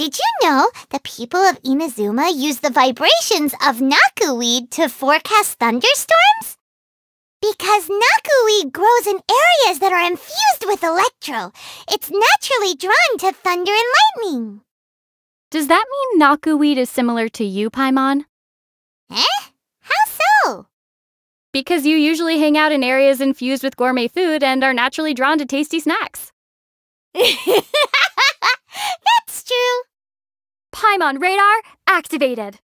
Did you know the people of Inazuma use the vibrations of knackeweed to forecast thunderstorms? Because knackeweed grows in areas that are infused with electro. It's naturally drawn to thunder and lightning. Does that mean knackeweed is similar to you, Paimon? How so? Because you usually hang out in areas infused with gourmet food and are naturally drawn to tasty snacks. That's true. Paimon radar activated.